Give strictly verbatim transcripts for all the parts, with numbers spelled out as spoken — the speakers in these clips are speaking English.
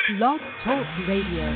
Blog Talk Radio.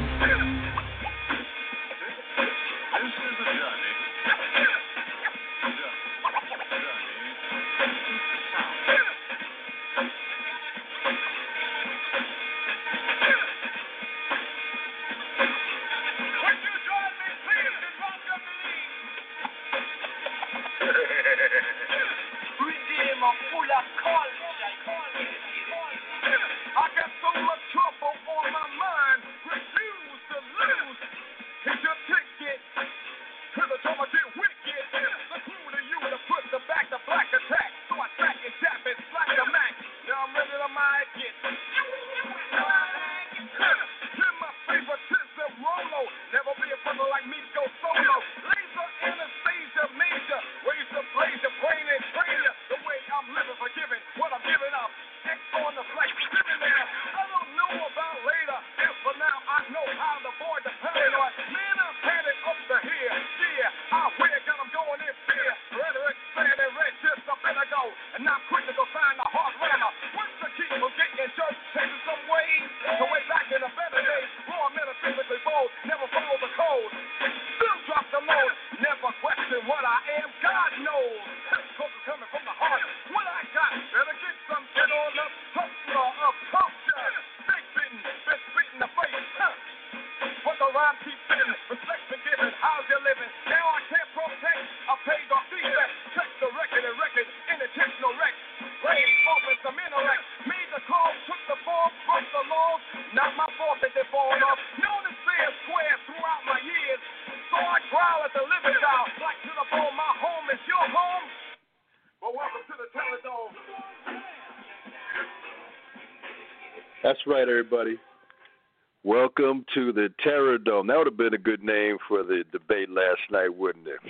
That's right, everybody. Welcome to the Terror Dome. That would have been a good name for the debate last night, wouldn't it?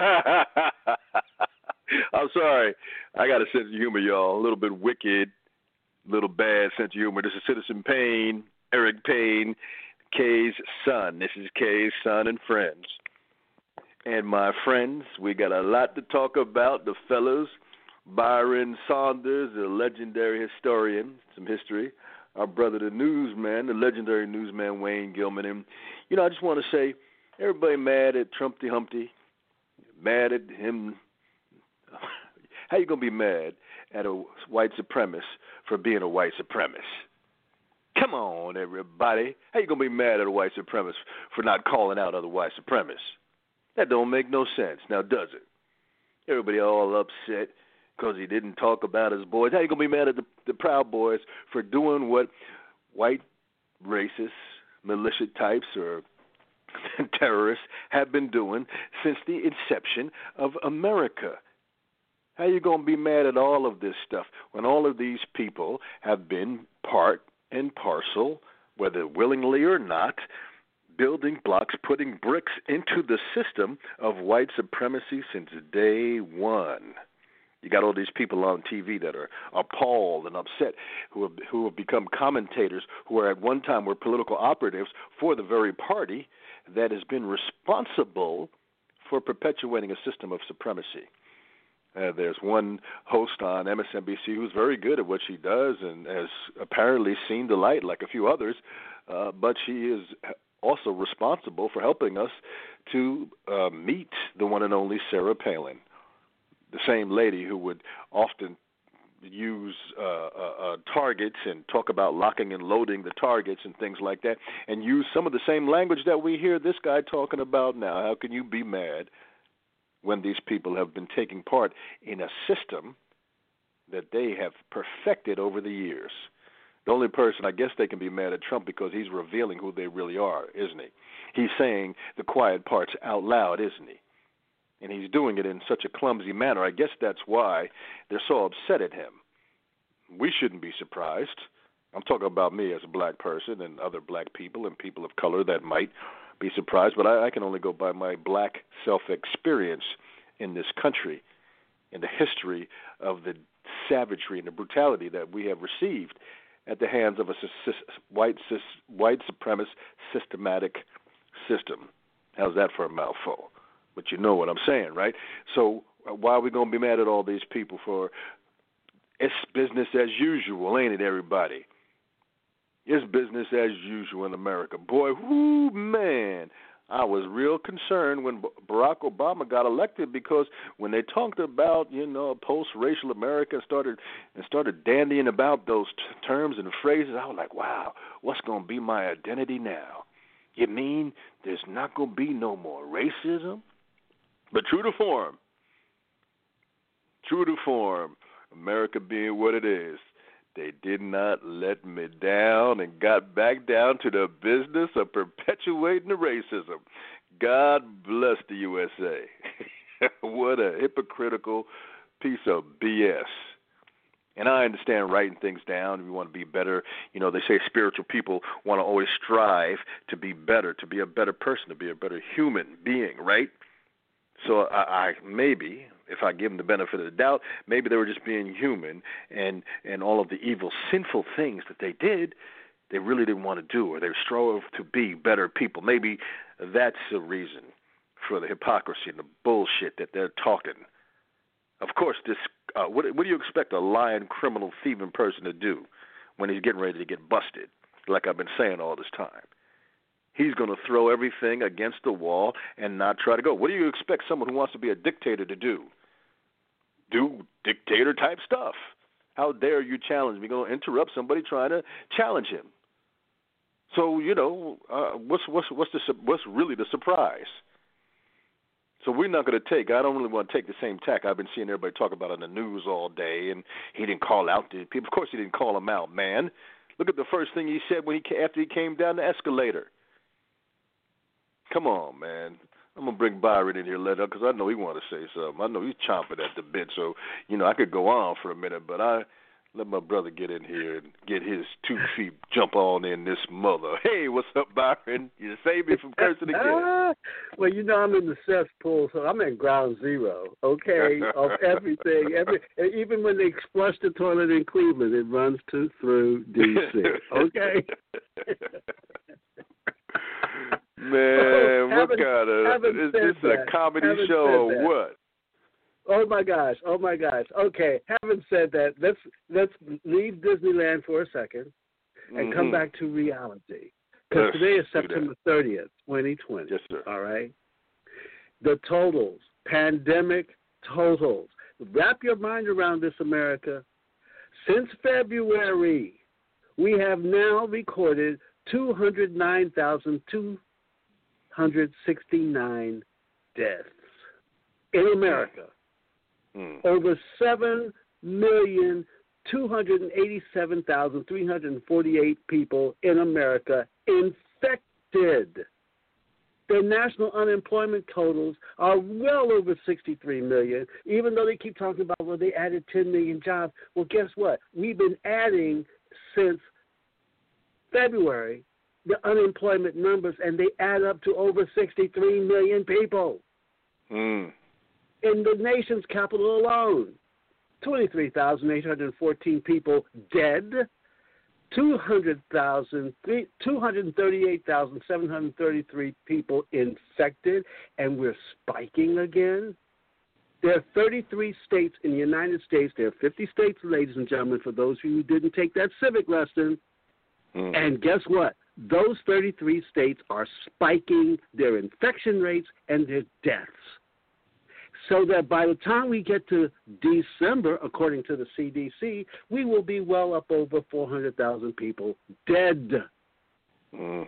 I'm sorry. I got a sense of humor, y'all. A little bit wicked, a little bad sense of humor. This is Citizen Payne, Eric Payne, Kay's son. This is Kay's son and friends. And my friends, we got a lot to talk about. The fellows, Byron Saunders, the legendary historian, some history. Our brother, the newsman, the legendary newsman, Wayne Gilman. And, you know, I just want to say, everybody mad at Trumpty Humpty, mad at him. How you going to be mad at a white supremacist for being a white supremacist? Come on, everybody. How you going to be mad at a white supremacist for not calling out other white supremacists? That don't make no sense, now does it? Everybody all upset because he didn't talk about his boys. How you going to be mad at the, the Proud Boys for doing what white racist militia types or terrorists have been doing since the inception of America? How you going to be mad at all of this stuff when all of these people have been part and parcel, whether willingly or not, building blocks, putting bricks into the system of white supremacy since day one? You got all these people on T V that are appalled and upset, who have who have become commentators, who are at one time were political operatives for the very party that has been responsible for perpetuating a system of supremacy. Uh, there's one host on M S N B C who's very good at what she does and has apparently seen the light like a few others, uh, but she is also responsible for helping us to uh, meet the one and only Sarah Palin, the same lady who would often use uh, uh, uh, targets and talk about locking and loading the targets and things like that, and use some of the same language that we hear this guy talking about now. How can you be mad when these people have been taking part in a system that they have perfected over the years? The only person, I guess they can be mad at Trump because he's revealing who they really are, isn't he? He's saying the quiet parts out loud, isn't he? And he's doing it in such a clumsy manner. I guess that's why they're so upset at him. We shouldn't be surprised. I'm talking about me as a black person and other black people and people of color that might be surprised, but I, I can only go by my black self-experience in this country, in the history of the savagery and the brutality that we have received at the hands of a white, white supremacist systematic system. How's that for a mouthful? But you know what I'm saying, right? So uh, why are we going to be mad at all these people for it's business as usual, ain't it, everybody? It's business as usual in America. Boy, whoo, man. I was real concerned when Barack Obama got elected because when they talked about, you know, post-racial America and started and started dandying about those t- terms and phrases, I was like, wow, what's going to be my identity now? You mean there's not going to be no more racism? But true to form, true to form, America being what it is, they did not let me down and got back down to the business of perpetuating the racism. God bless the U S A. What a hypocritical piece of B S. And I understand writing things down. We want to be better. You know, they say spiritual people want to always strive to be better, to be a better person, to be a better human being, right? So I, I maybe, if I give them the benefit of the doubt, maybe they were just being human, and, and all of the evil, sinful things that they did, they really didn't want to do, or they strove to be better people. Maybe that's the reason for the hypocrisy and the bullshit that they're talking. Of course, this uh, what, what do you expect a lying, criminal, thieving person to do when he's getting ready to get busted, like I've been saying all this time? He's going to throw everything against the wall and not try to go. What do you expect someone who wants to be a dictator to do? Do dictator-type stuff. How dare you challenge me? You're going to interrupt somebody trying to challenge him. So, you know, uh, what's what's what's the what's really the surprise? So we're not going to take, I don't really want to take the same tack I've been seeing everybody talk about on the news all day, and he didn't call out the people. Of course he didn't call them out, man. Look at the first thing he said when he after he came down the escalator. Come on, man. I'm going to bring Byron in here later because I know he wants to say something. I know he's chomping at the bit, so, you know, I could go on for a minute, but I let my brother get in here and get his two feet jump on in this mother. Hey, what's up, Byron? You saved me from cursing again. Well, you know I'm in the cesspool, so I'm at ground zero, okay, of everything. Every, even when they flush the toilet in Cleveland, it runs to through D C, okay? Man, oh, what kind of, is this that. a comedy haven't show or that. what? Oh my gosh! Oh my gosh! Okay, having said that, let's let's leave Disneyland for a second and mm-hmm. come back to reality. Because today is September thirtieth, twenty twenty. Yes, sir. All right. The totals, pandemic totals. Wrap your mind around this, America. Since February, we have now recorded two hundred nine thousand two hundred sixty-nine deaths in America. Mm. Over seven million two hundred eighty-seven thousand three hundred forty-eight people in America infected. The national unemployment totals are well over sixty-three million, even though they keep talking about, well, they added ten million jobs. Well, guess what? We've been adding since February the unemployment numbers, and they add up to over sixty-three million people. Mm. In the nation's capital alone, twenty-three thousand eight hundred fourteen people dead, two hundred thirty-eight thousand seven hundred thirty-three people infected, and we're spiking again. There are thirty-three states in the United States. There are fifty states, ladies and gentlemen, for those of you who didn't take that civic lesson. Mm. And guess what? Those thirty-three states are spiking their infection rates and their deaths. So that by the time we get to December, according to the C D C, we will be well up over four hundred thousand people dead. Mm.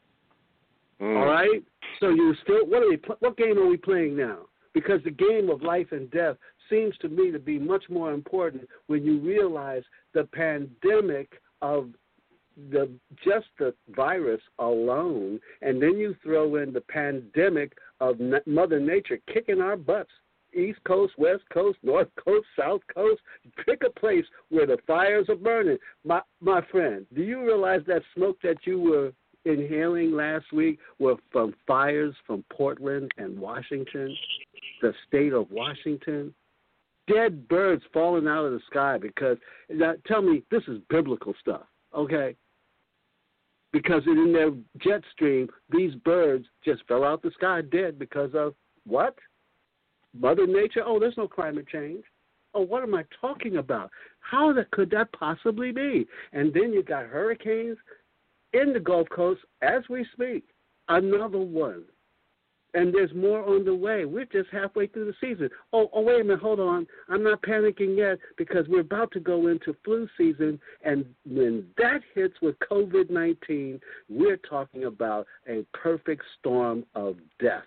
Mm. All right? So you still, what, are we, what game are we playing now? Because the game of life and death seems to me to be much more important when you realize the pandemic of the just the virus alone, and then you throw in the pandemic of Mother Nature kicking our butts, East Coast, West Coast, North Coast, South Coast. Pick a place where the fires are burning. My my friend, do you realize that smoke that you were inhaling last week were from fires from Portland and Washington, the state of Washington? Dead birds falling out of the sky because, now tell me, this is biblical stuff, okay? Because in their jet stream, these birds just fell out the sky dead because of what? Mother Nature? Oh, there's no climate change. Oh, what am I talking about? How that, could that possibly be? And then you got hurricanes in the Gulf Coast as we speak. Another one. And there's more on the way. We're just halfway through the season. Oh, oh, wait a minute, hold on. I'm not panicking yet because we're about to go into flu season, and when that hits with COVID nineteen, we're talking about a perfect storm of deaths.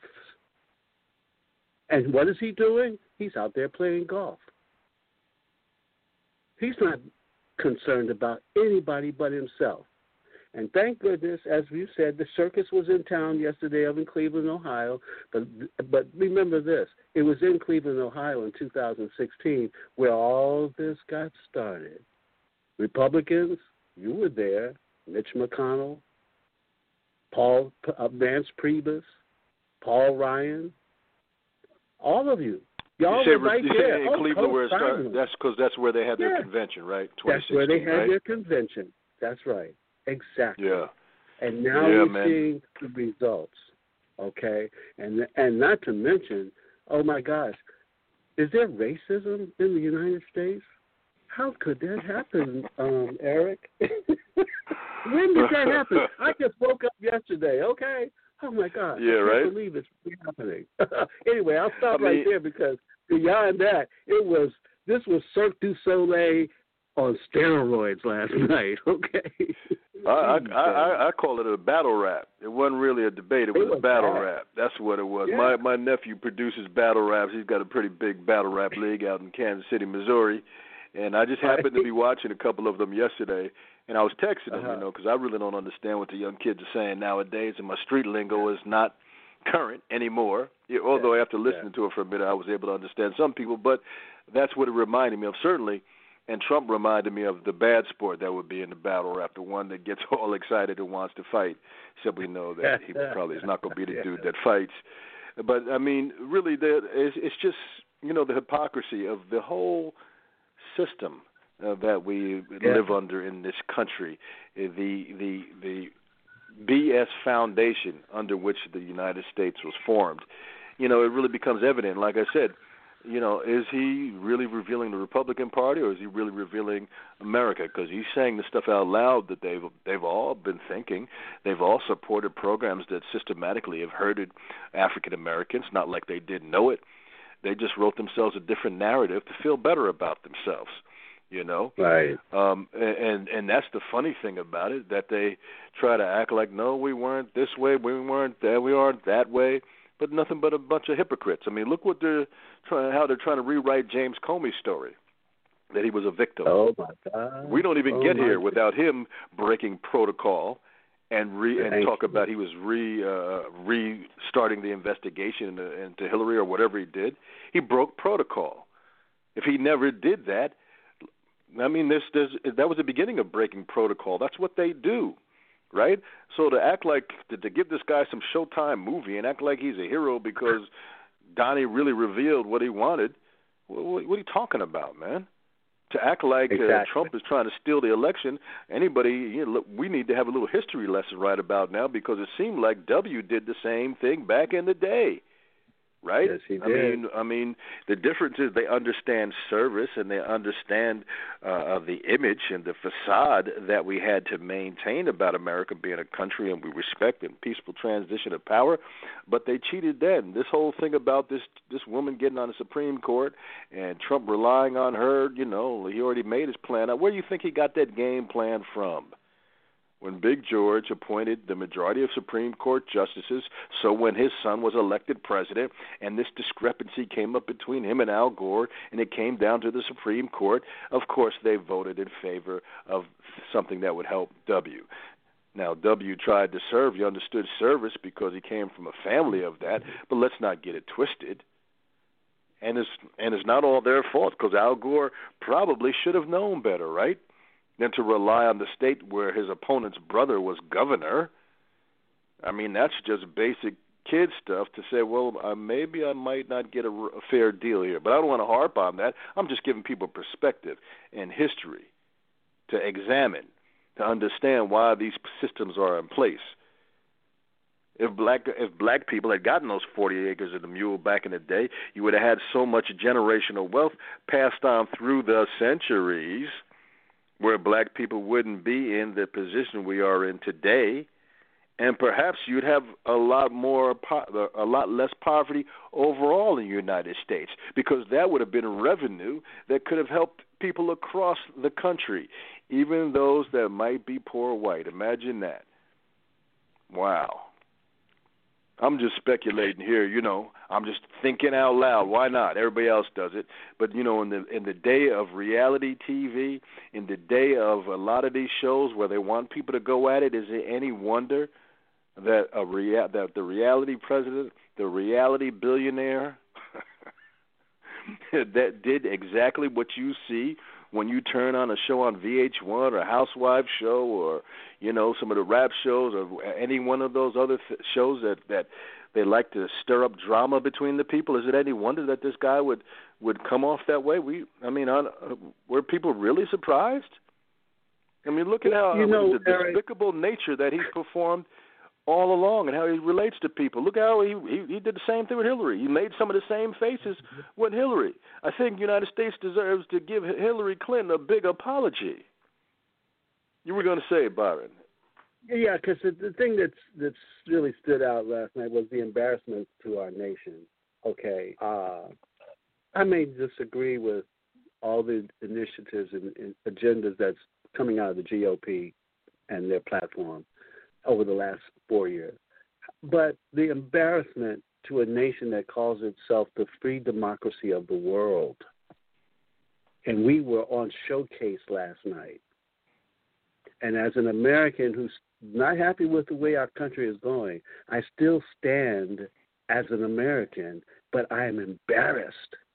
And what is he doing? He's out there playing golf. He's not concerned about anybody but himself. And thank goodness, as you said, the circus was in town yesterday up in Cleveland, Ohio. But but remember this, it was in Cleveland, Ohio in two thousand sixteen where all this got started. Republicans, you were there, Mitch McConnell, Paul uh, Vance Priebus, Paul Ryan, all of you. Y'all you were right you there. In oh, Cleveland, where it started. Simon. That's because that's where they had their yeah. convention, right? That's where they had right? their convention. That's right. Exactly. Yeah. And now yeah, we're man. seeing the results. Okay? And and not to mention, oh my gosh, is there racism in the United States? How could that happen, um, Eric? When did that happen? I just woke up yesterday, okay? Oh my gosh. Yeah, I can't right? believe it's happening. Anyway, I'll stop I right mean, there because beyond that, it was this was Cirque du Soleil on steroids last night, okay? I, I I I call it a battle rap. It wasn't really a debate. It was, it was a battle bad. rap. That's what it was. Yeah. My my nephew produces battle raps. He's got a pretty big battle rap league out in Kansas City, Missouri, and I just happened to be watching a couple of them yesterday. And I was texting him, uh-huh. you know, because I really don't understand what the young kids are saying nowadays, and my street lingo is not current anymore. Although yeah. after listening yeah. to it for a minute, I was able to understand some people. But that's what it reminded me of, certainly. And Trump reminded me of the bad sport that would be in the battle rap, the one that gets all excited and wants to fight. Simply know that he probably is not going to be the yeah. dude that fights. But, I mean, really, it's, it's just, you know, the hypocrisy of the whole system uh, that we yeah. live under in this country, the the the B S foundation under which the United States was formed. You know, it really becomes evident, like I said, you know, is he really revealing the Republican Party, or is he really revealing America? Because he's saying the stuff out loud that they've they've all been thinking. They've all supported programs that systematically have hurted African Americans, not like they didn't know it. They just wrote themselves a different narrative to feel better about themselves, you know? Right. Um, and, and that's the funny thing about it, that they try to act like, no, we weren't this way, we weren't that, we aren't that way. But nothing but a bunch of hypocrites. I mean, look what they're trying, how they're trying to rewrite James Comey's story, that he was a victim. Oh my God! We don't even oh get here God. without him breaking protocol and re and Thank talk you. about he was re uh, restarting the investigation into, into Hillary or whatever he did. He broke protocol. If he never did that, I mean, there's, there's, that was the beginning of breaking protocol. That's what they do. Right? So to act like, to, to give this guy some Showtime movie and act like he's a hero because Donnie really revealed what he wanted, what, what are you talking about, man? To act like exactly. uh, Trump is trying to steal the election, anybody, you know, look, we need to have a little history lesson right about now, because it seemed like W did the same thing back in the day. Right? Yes, he did. I mean, I mean, the difference is they understand service and they understand uh, the image and the facade that we had to maintain about America being a country and we respect and peaceful transition of power. But they cheated then. This whole thing about this this woman getting on the Supreme Court and Trump relying on her, you know, he already made his plan. Now, where do you think he got that game plan from? When Big George appointed the majority of Supreme Court justices, so when his son was elected president and this discrepancy came up between him and Al Gore and it came down to the Supreme Court, of course they voted in favor of something that would help W. Now, W tried to serve. He understood service because he came from a family of that, but let's not get it twisted. And it's, and it's not all their fault, because Al Gore probably should have known better, right? Than to rely on the state where his opponent's brother was governor. I mean, that's just basic kid stuff to say, well, uh, maybe I might not get a, a fair deal here. But I don't want to harp on that. I'm just giving people perspective and history to examine, to understand why these systems are in place. If black if black people had gotten those forty acres of the mule back in the day, you would have had so much generational wealth passed on through the centuries where black people wouldn't be in the position we are in today, and perhaps you'd have a lot more, a lot less poverty overall in the United States, because that would have been revenue that could have helped people across the country, even those that might be poor white. Imagine that. Wow. I'm just speculating here, you know. I'm just thinking out loud. Why not? Everybody else does it. But, you know, in the in the day of reality T V, in the day of a lot of these shows where they want people to go at it, is it any wonder that a rea- that the reality president, the reality billionaire that did exactly what you see when you turn on a show on V H one or a Housewives show, or, you know, some of the rap shows, or any one of those other th- shows that, that they like to stir up drama between the people? Is it any wonder that this guy would, would come off that way? We, I mean, uh, were people really surprised? I mean, look at how you know, the Eric, despicable nature that he's performed all along, and how he relates to people. Look how he, he he did the same thing with Hillary. He made some of the same faces with Hillary. I think the United States deserves to give Hillary Clinton a big apology. You were going to say, Byron? Yeah, because the, the thing that's that's really stood out last night was the embarrassment to our nation. Okay, uh, I may disagree with all the initiatives and, and agendas that's coming out of the G O P and their platform over the last four years. But the embarrassment to a nation that calls itself the free democracy of the world, and we were on Showcase last night, and as an American who's not happy with the way our country is going, I still stand as an American, but I am embarrassed.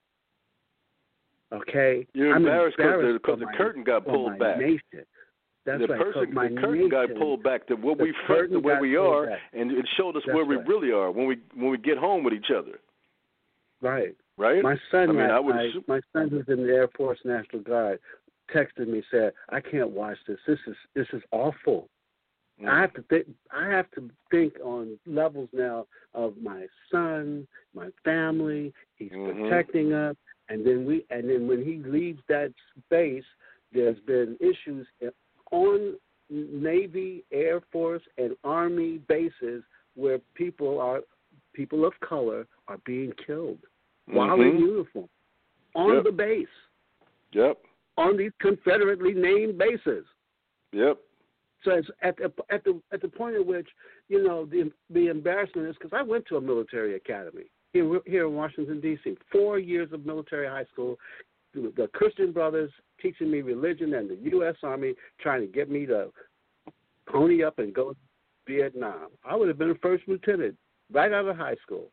Okay? You're I'm embarrassed because the, my, curtain got pulled back. Nation. That's the right. person, my the curtain nation, got pulled back to what the we front to where we are, back. and it showed us That's where we right. really are when we when we get home with each other. Right. Right. My son, I mean, I would I, assume... my son who's in the Air Force National Guard, texted me, said, "I can't watch this. This is this is awful. Mm. I have to think. I have to think on levels now of my son, my family. He's mm-hmm. protecting us, and then we and then when he leaves that space, there's been issues on Navy, Air Force, and Army bases where people are people of color are being killed mm-hmm. while in uniform on yep. the base. Yep. On these Confederately named bases. Yep. So it's at the at the at the point at which, you know, the the embarrassment is, because I went to a military academy here here in Washington D C Four years of military high school. The Christian Brothers teaching me religion, and the U S Army trying to get me to pony up and go to Vietnam. I would have been a first lieutenant right out of high school.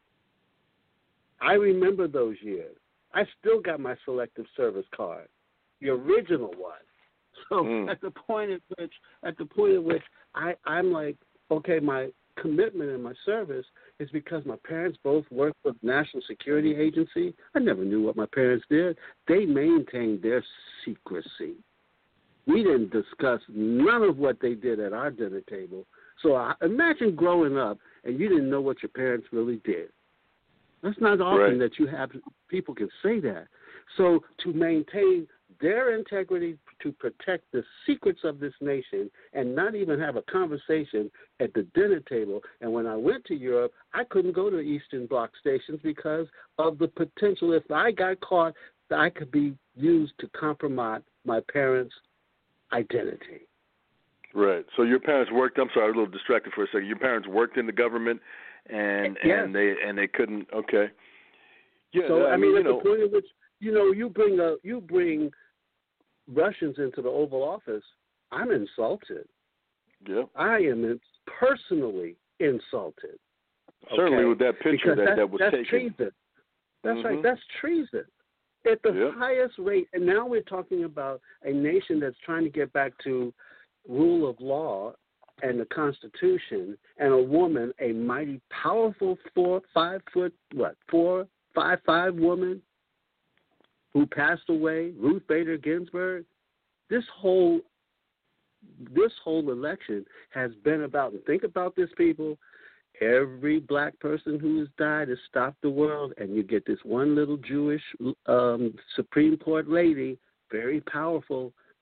I remember those years. I still got my selective service card, the original one. So mm. at the point at which, at the point at which I, I'm like, okay, my commitment in my service is because my parents both worked for the National Security Agency. I never knew what my parents did. They maintained their secrecy. We didn't discuss none of what they did at our dinner table. So I, imagine growing up and you didn't know what your parents really did. That's not often right. that you have people can say that. So to maintain their integrity, to protect the secrets of this nation, and not even have a conversation at the dinner table. And when I went to Europe, I couldn't go to Eastern Bloc stations because of the potential, if I got caught, that I could be used to compromise my parents' identity. Right. So your parents worked. I'm sorry, I was a little distracted for a second. Your parents worked in the government, and yes. and they and they couldn't. Okay. Yeah. So I, I mean, mean at you the know, point at which you know you bring a you bring Russians into the Oval Office, I'm insulted. Yeah. I am personally insulted. Certainly okay? with that picture that, that was that's taken. Treason. That's mm-hmm. right. That's treason. At the yep. highest rate, and now we're talking about a nation that's trying to get back to rule of law and the Constitution, and a woman, a mighty, powerful four, five foot, what, four, five, five woman who passed away, Ruth Bader Ginsburg. This whole, this whole election has been about, and think about this, people, every black person who has died has stopped the world, and you get this one little Jewish um, Supreme Court lady, very powerful,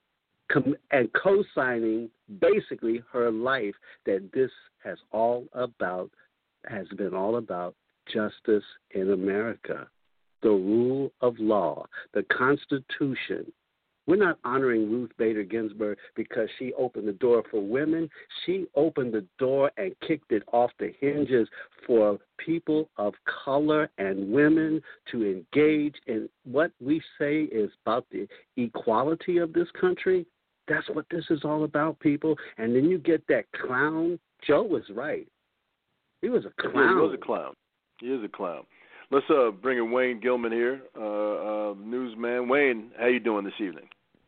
com- and co-signing basically her life that this has all about, has been all about justice in America, the rule of law, the Constitution. We're not honoring Ruth Bader Ginsburg because she opened the door for women. She opened the door and kicked it off the hinges for people of color and women to engage in what we say is about the equality of this country. That's what this is all about, people. And then you get that clown. Joe was right. He was a clown. Yeah, he was a clown. He is a clown. Let's uh, bring in Wayne Gilman here, uh, uh, newsman. Wayne, how you doing this evening?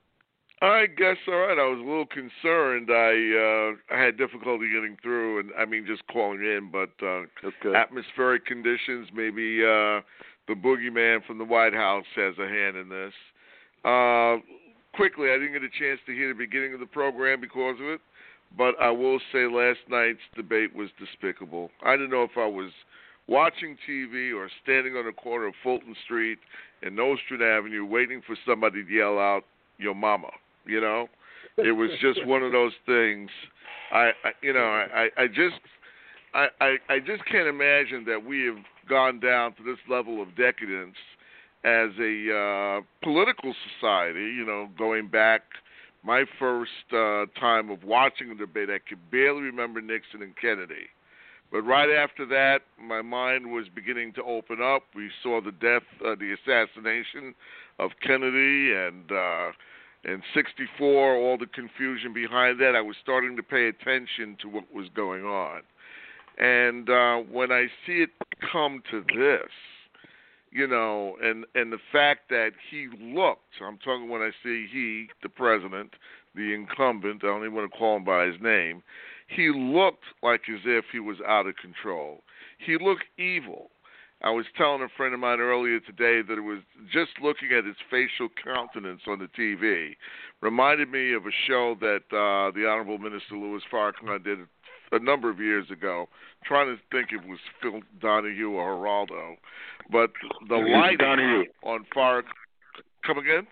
I guess all right. I was a little concerned. I uh, I had difficulty getting through, and I mean just calling in, but uh, okay. atmospheric conditions, maybe uh, the boogeyman from the White House has a hand in this. Uh, quickly, I didn't get a chance to hear the beginning of the program because of it, but I will say last night's debate was despicable. I didn't know if I was watching T V or standing on the corner of Fulton Street and Nostrand Avenue waiting for somebody to yell out, "Your mama." You know, it was just one of those things. I, I you know, I, I just, I, I, I just can't imagine that we have gone down to this level of decadence as a uh, political society. You know, going back my first uh, time of watching a debate, I could barely remember Nixon and Kennedy. But right after that, my mind was beginning to open up. We saw the death, uh, the assassination of Kennedy, and uh, in sixty-four, all the confusion behind that. I was starting to pay attention to what was going on. And uh, when I see it come to this, you know, and, and the fact that he looked, I'm talking when I say he, the president, the incumbent, I don't even want to call him by his name, he looked like as if he was out of control. He looked evil. I was telling a friend of mine earlier today that it was just looking at his facial countenance on the T V reminded me of a show that uh, the Honorable Minister Louis Farrakhan did a number of years ago, trying to think if it was Phil Donahue or Geraldo. But the lighting Donahue. on Farrakhan... Come again?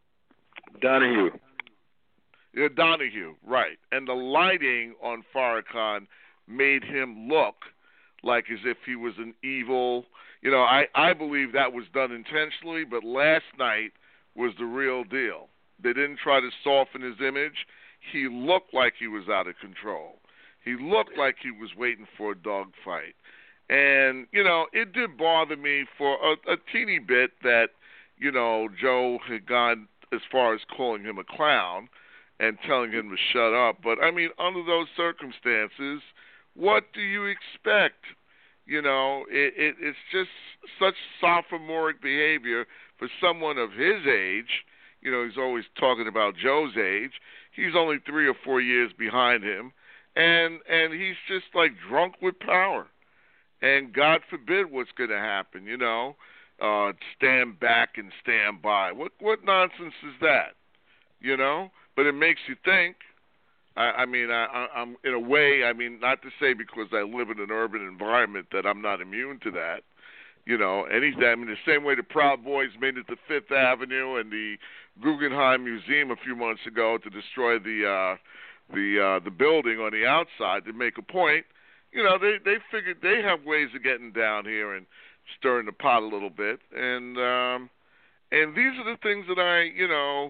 Donahue. Yeah, Donahue, right. And the lighting on Farrakhan made him look like as if he was an evil... You know, I, I believe that was done intentionally, but last night was the real deal. They didn't try to soften his image. He looked like he was out of control. He looked like he was waiting for a dogfight. And, you know, it did bother me for a, a teeny bit that, you know, Joe had gone as far as calling him a clown and telling him to shut up. But, I mean, under those circumstances, what do you expect? You know, it, it, it's just such sophomoric behavior for someone of his age. You know, he's always talking about Joe's age. He's only three or four years behind him. And and he's just like drunk with power. And God forbid what's going to happen, you know, uh, stand back and stand by. What what nonsense is that, you know? But it makes you think. I, I mean, I, I, I'm in a way, I mean, not to say because I live in an urban environment that I'm not immune to that. You know, anything. I mean, the same way the Proud Boys made it to Fifth Avenue and the Guggenheim Museum a few months ago to destroy the uh, the uh, the building on the outside to make a point. You know, they they figured they have ways of getting down here and stirring the pot a little bit, and um, and these are the things that I, you know,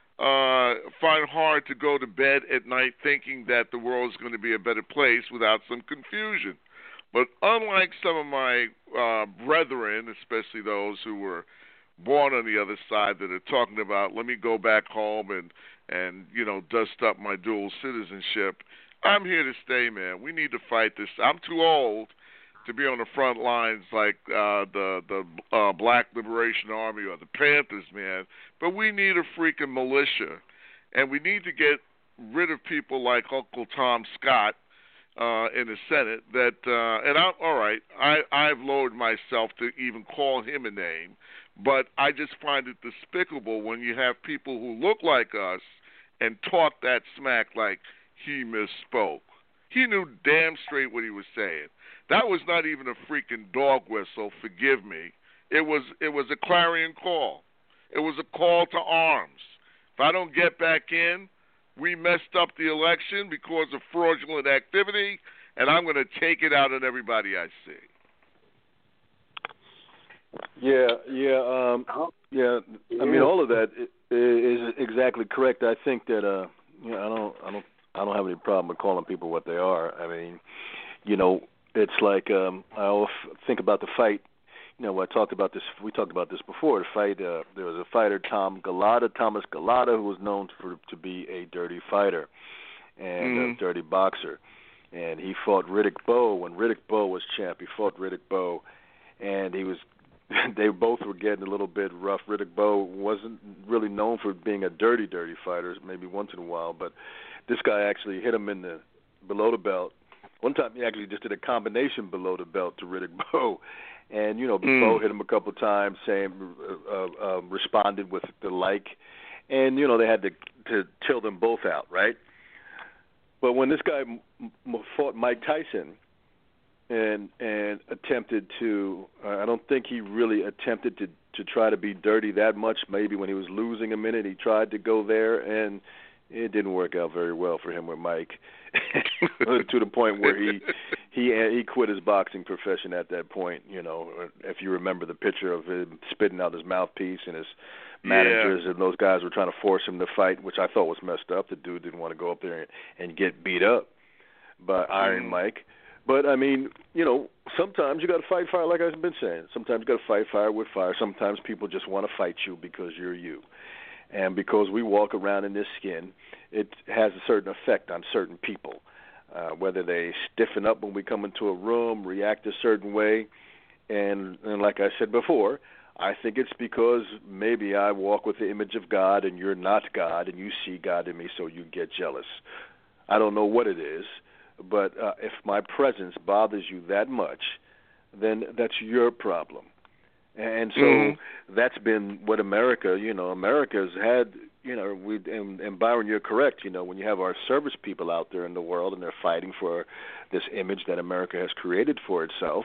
uh, find hard to go to bed at night thinking that the world is going to be a better place without some confusion. But unlike some of my uh, brethren, especially those who were born on the other side that are talking about, let me go back home and, and you know, dust up my dual citizenship, I'm here to stay, man. We need to fight this. I'm too old to be on the front lines like uh, the, the uh, Black Liberation Army or the Panthers, man. But we need a freaking militia. And we need to get rid of people like Uncle Tom Scott, Uh, in the Senate that, uh, and I'm all right. I I've lowered myself to even call him a name, but I just find it despicable when you have people who look like us and talk that smack like he misspoke. He knew damn straight what he was saying. That was not even a freaking dog whistle. Forgive me. It was it was a clarion call. It was a call to arms. If I don't get back in, we messed up the election because of fraudulent activity, and I'm going to take it out on everybody I see. Yeah, yeah, um, yeah. I mean, all of that is exactly correct. I think that, uh, you know, I don't, I don't, I don't have any problem with calling people what they are. I mean, you know, it's like um, I always think about the fight. You know, I talked about this. We talked about this before. The fight. Uh, there was a fighter, Tom Galata, Thomas Galata, who was known for to be a dirty fighter and mm-hmm. a dirty boxer. And he fought Riddick Bowe when Riddick Bowe was champ. He fought Riddick Bowe, and he was. They both were getting a little bit rough. Riddick Bowe wasn't really known for being a dirty, dirty fighter, maybe once in a while, but this guy actually hit him in the below the belt. One time he actually just did a combination below the belt to Riddick Bowe, and you know mm. Bowe hit him a couple of times, saying uh, uh, responded with the like, and you know they had to to till them both out, right? But when this guy m- m- fought Mike Tyson. And and attempted to. Uh, I don't think he really attempted to, to try to be dirty that much. Maybe when he was losing a minute, he tried to go there, and it didn't work out very well for him with Mike. To the point where he he he quit his boxing profession at that point. You know, if you remember the picture of him spitting out his mouthpiece and his managers yeah. and those guys were trying to force him to fight, which I thought was messed up. The dude didn't want to go up there and, and get beat up by Iron mm. Mike. But, I mean, you know, sometimes you got to fight fire, like I've been saying. Sometimes you got to fight fire with fire. Sometimes people just want to fight you because you're you. And because we walk around in this skin, it has a certain effect on certain people, uh, whether they stiffen up when we come into a room, react a certain way. And, and like I said before, I think it's because maybe I walk with the image of God and you're not God and you see God in me, so you get jealous. I don't know what it is. But uh, if my presence bothers you that much, then that's your problem. And so mm-hmm. that's been what America, you know, America's had, you know, we and, and Byron, you're correct, you know, when you have our service people out there in the world and they're fighting for this image that America has created for itself,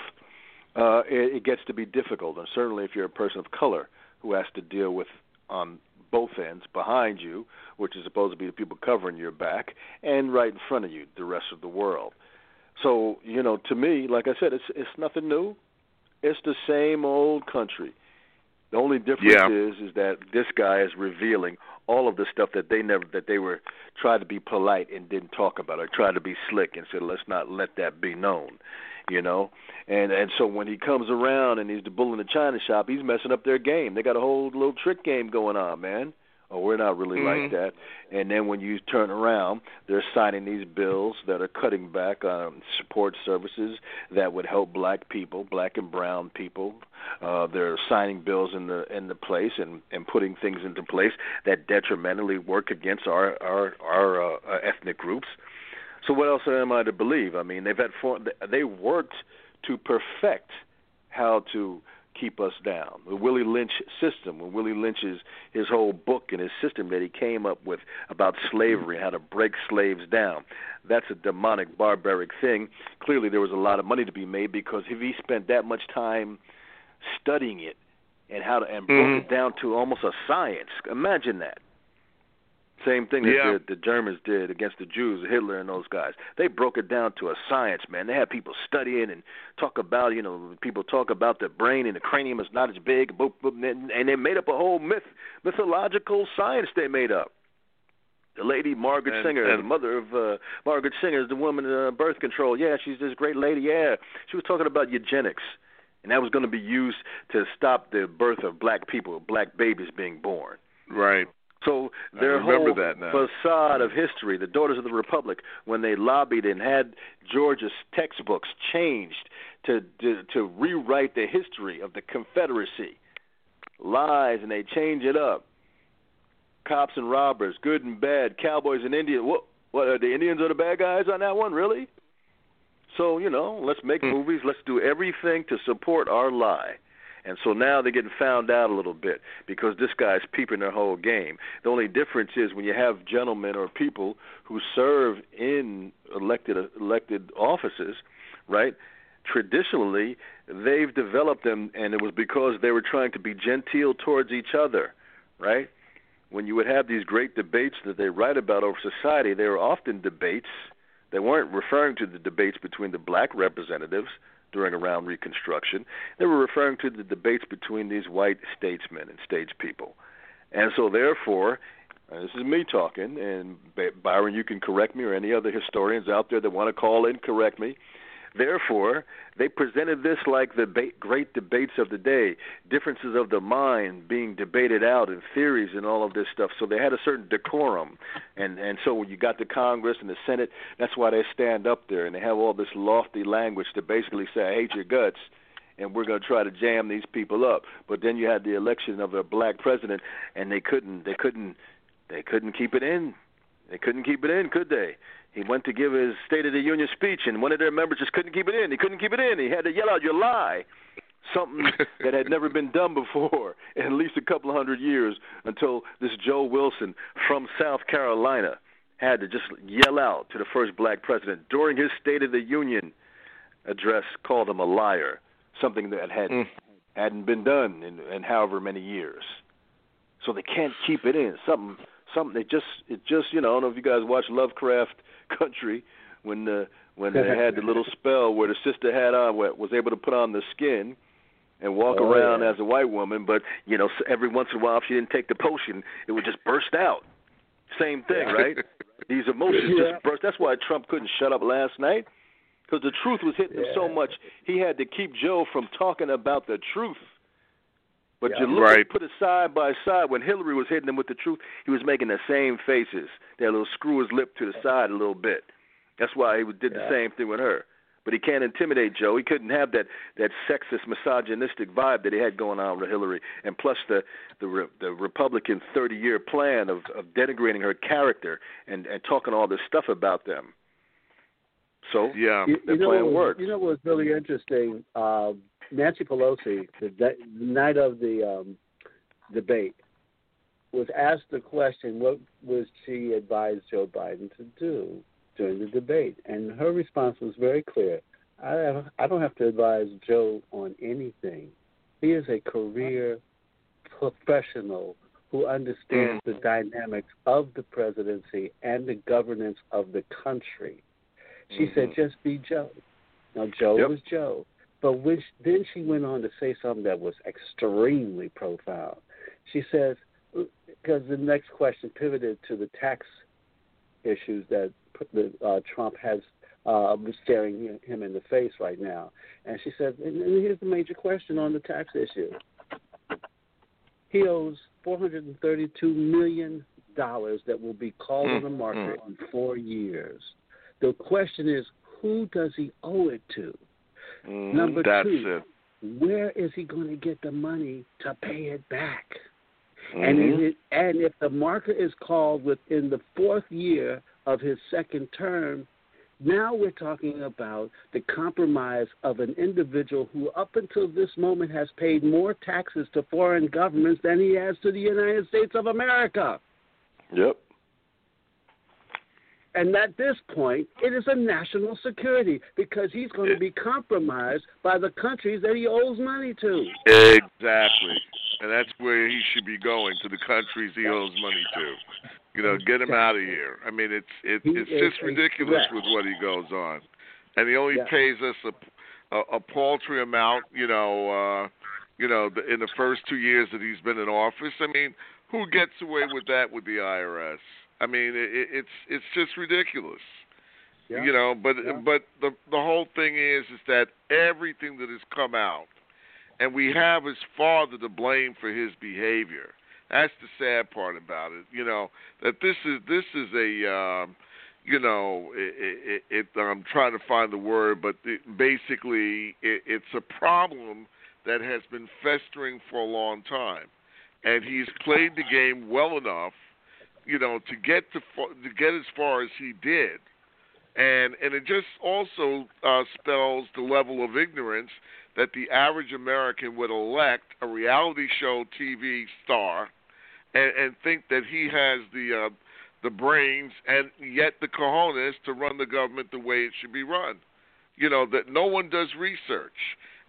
uh, it, it gets to be difficult. And certainly if you're a person of color who has to deal with on both ends, behind you, which is supposed to be the people covering your back, and right in front of you, the rest of the world. So, you know, to me, like I said, it's it's nothing new. It's the same old country. The only difference yeah. is is that this guy is revealing all of the stuff that they never that they were tried to be polite and didn't talk about, or tried to be slick and said, let's not let that be known. You know, and and so when he comes around and he's the bull in the china shop, he's messing up their game. They got a whole little trick game going on, man. Oh, we're not really mm-hmm. like that. And then when you turn around, they're signing these bills that are cutting back on support services that would help black people, black and brown people. Uh, they're signing bills in the in the place and, and putting things into place that detrimentally work against our our, our uh, ethnic groups. So what else am I to believe? I mean, they've had for, they worked to perfect how to keep us down. The Willie Lynch system, when Willie Lynch's his whole book and his system that he came up with about slavery and how to break slaves down, that's a demonic, barbaric thing. Clearly there was a lot of money to be made because if he spent that much time studying it and how to and broke mm-hmm. it down to almost a science, imagine that. Same thing that yeah. the, the Germans did against the Jews, Hitler and those guys. They broke it down to a science, man. They had people studying and talk about, you know, people talk about the brain and the cranium is not as big, boop, boop, and they made up a whole myth, mythological science they made up. The lady, Margaret and, Singer, and, the mother of uh, Margaret Singer, is the woman in uh, birth control. Yeah, she's this great lady, yeah. She was talking about eugenics, and that was going to be used to stop the birth of black people, black babies being born. Right. So their whole facade of history, the Daughters of the Republic, when they lobbied and had Georgia's textbooks changed to, to to rewrite the history of the Confederacy, lies, and they change it up. Cops and robbers, good and bad, cowboys and Indians. What, what are the Indians are the bad guys on that one, really? So, you know, let's make mm. movies. Let's do everything to support our lie. And so now they're getting found out a little bit because this guy's peeping their whole game. The only difference is when you have gentlemen or people who serve in elected elected offices, right? Traditionally, they've developed them, and it was because they were trying to be genteel towards each other, right? when you would have these great debates that they write about over society, they were often debates. They weren't referring to the debates between the black representatives during around Reconstruction. They were referring to the debates between these white statesmen and statespeople. And so therefore, and this is me talking, and Byron, you can correct me, or any other historians out there that want to call in, correct me. Therefore, they presented this like the ba- great debates of the day, differences of the mind being debated out, and theories and all of this stuff. So they had a certain decorum. And, and so when you got the Congress and the Senate, that's why they stand up there, and they have all this lofty language to basically say, I hate your guts, and we're going to try to jam these people up. But then you had the election of a black president, and they couldn't, they couldn't, they couldn't keep it in. They couldn't keep it in, could they? He went to give his State of the Union speech, and one of their members just couldn't keep it in. He couldn't keep it in. He had to yell out, you lie, something that had never been done before in at least a couple of hundred years, until this Joe Wilson from South Carolina had to just yell out to the first black president during his State of the Union address, called him a liar, something that had, mm. hadn't been done in, in however many years. So they can't keep it in. Something, something. They just, it just, you know, I don't know if you guys watch Lovecraft Country, when the when they had the little spell where the sister had on, was able to put on the skin and walk oh, around yeah. as a white woman, but you know, every once in a while, if she didn't take the potion, it would just burst out. Same thing, right? These emotions yeah. just burst. That's why Trump couldn't shut up last night, because the truth was hitting him yeah. so much, he had to keep Joe from talking about the truth. But yeah. you look right. at, put it side by side. When Hillary was hitting him with the truth, he was making the same faces. That little screw his lip to the side a little bit. That's why he did the yeah. same thing with her. But he can't intimidate Joe. He couldn't have that, that sexist, misogynistic vibe that he had going on with Hillary. And plus the the, the Republican thirty-year plan of, of denigrating her character and, and talking all this stuff about them. So yeah, you, their you know plan what, worked. You know what was really interesting? Uh, Nancy Pelosi, the, the night of the um, debate, was asked the question, what was she advise Joe Biden to do during the debate? And her response was very clear. I, have, I don't have to advise Joe on anything. He is a career professional who understands mm-hmm. the dynamics of the presidency and the governance of the country. She mm-hmm. said, just be Joe. Now, Joe yep. was Joe. But when she, then she went on to say something that was extremely profound. She says, because the next question pivoted to the tax issues that uh, Trump has uh, staring him in the face right now. And she said, and here's the major question on the tax issue. He owes four hundred thirty-two million dollars that will be called mm-hmm. on the market in four years. The question is, who does he owe it to? Mm, Number that's two, it. where is he going to get the money to pay it back? Mm-hmm. And, it, and if the market is called within the fourth year of his second term, now we're talking about the compromise of an individual who up until this moment has paid more taxes to foreign governments than he has to the United States of America. Yep. And at this point, it is a national security because he's going to be compromised by the countries that he owes money to. Exactly. And that's where he should be going, to the countries he owes money to. You know, get him out of here. I mean, it's it, it's just ridiculous with what he goes on. And he only yeah. pays us a, a, a paltry amount, you know, uh, you know, the, in the first two years that he's been in office. I mean, who gets away with that with the I R S? I mean, it, it's it's just ridiculous, yeah. you know. But yeah. but the the whole thing is is that everything that has come out, and we have his father to blame for his behavior. That's the sad part about it, you know. That this is this is a, um, you know, it, it, it, I'm trying to find the word, but it, basically it, it's a problem that has been festering for a long time, and he's played the game well enough, you know, to get to, to get as far as he did, and and it just also uh, spells the level of ignorance that the average American would elect a reality show T V star, and, and think that he has the uh, the brains and yet the cojones to run the government the way it should be run. You know, that no one does research.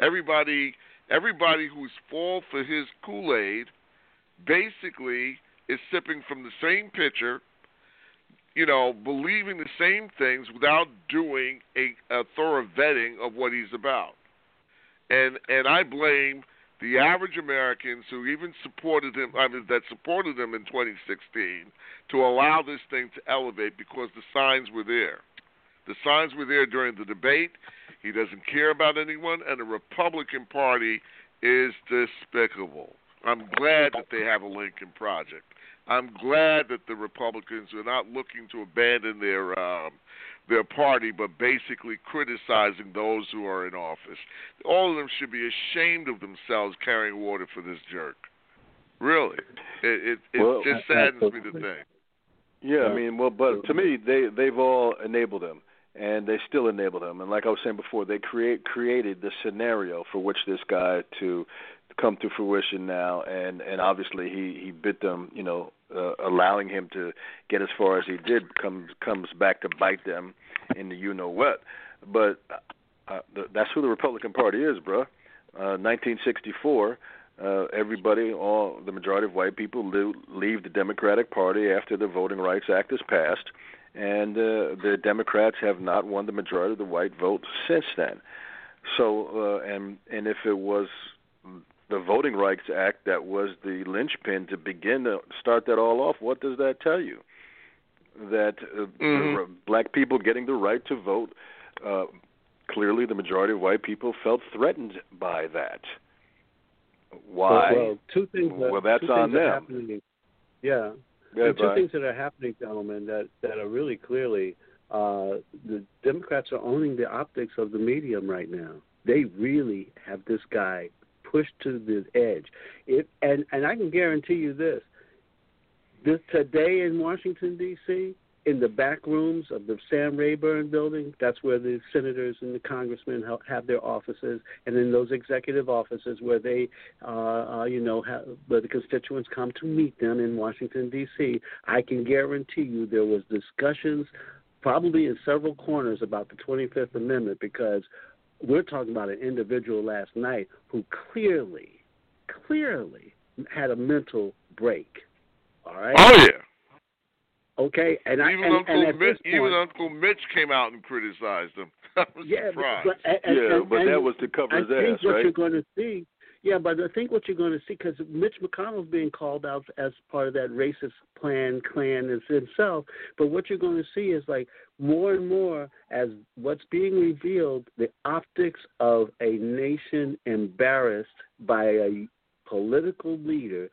Everybody, everybody who's fall for his Kool-Aid, basically is sipping from the same pitcher, you know, believing the same things without doing a, a thorough vetting of what he's about. And and I blame the average Americans who even supported him, I mean, that supported him in twenty sixteen to allow this thing to elevate because the signs were there. The signs were there during the debate. He doesn't care about anyone, and the Republican Party is despicable. I'm glad that they have a Lincoln Project. I'm glad that the Republicans are not looking to abandon their um, their party, but basically criticizing those who are in office. All of them should be ashamed of themselves carrying water for this jerk. Really, it it, it well, just saddens me to think. Yeah, I mean, well, but to me, they they've all enabled him, and they still enable him. And like I was saying before, they create created the scenario for which this guy to come to fruition now, and and obviously he he bit them, you know, uh, allowing him to get as far as he did comes comes back to bite them in the you know what. But uh, the, that's who the Republican Party is, bro. Uh, nineteen sixty-four. Uh, everybody, all the majority of white people leave, leave the Democratic Party after the Voting Rights Act is passed, and uh, the Democrats have not won the majority of the white vote since then. So, uh, and and if it was the Voting Rights Act that was the linchpin to begin to start that all off, what does that tell you? That uh, mm-hmm. the, black people getting the right to vote, uh, clearly the majority of white people felt threatened by that. Why? Well, well two things. Are, well, that's two on things them. Are happening. Yeah. Yeah, and two Brian. things that are happening, gentlemen, that, that are really clearly uh, the Democrats are owning the optics of the medium right now. They really have this guy pushed to the edge. It, and, and I can guarantee you this. This today in Washington, D C, in the back rooms of the Sam Rayburn building, that's where the senators and the congressmen have their offices, and in those executive offices where they, uh, uh, you know, have, where the constituents come to meet them in Washington, D C, I can guarantee you there was discussions probably in several corners about the twenty-fifth Amendment, because we're talking about an individual last night who clearly, clearly had a mental break. All right? Oh, yeah. Okay, and even I and, Uncle and at Mitch, this point, even Uncle Mitch came out and criticized him. I was yeah, surprised. but, but, and, yeah, and, but and that was to cover I his think ass, what right? you're going to see, yeah, but I think what you're going to see, because Mitch McConnell's being called out as part of that racist plan, clan is himself. But what you're going to see is like more and more as what's being revealed, the optics of a nation embarrassed by a political leader.